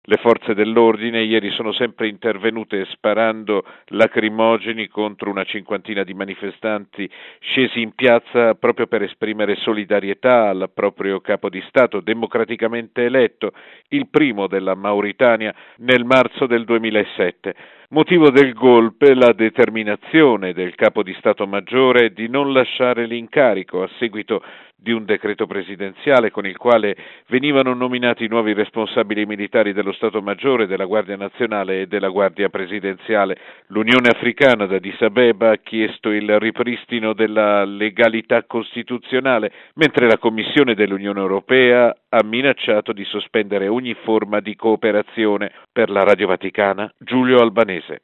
Le forze dell'ordine ieri sono sempre intervenute sparando lacrimogeni contro una cinquantina di manifestanti scesi in piazza proprio per esprimere solidarietà al proprio capo di Stato democraticamente eletto, il primo della Mauritania, nel marzo del 2007. Motivo del golpe la determinazione del capo di Stato Maggiore di non lasciare l'incarico a seguito di un decreto presidenziale con il quale venivano nominati nuovi responsabili militari dello Stato Maggiore, della Guardia Nazionale e della Guardia Presidenziale. L'Unione Africana ad Addis Abeba ha chiesto il ripristino della legalità costituzionale, mentre la Commissione dell'Unione Europea ha minacciato di sospendere ogni forma di cooperazione. Per la Radio Vaticana, Giulio Albanese.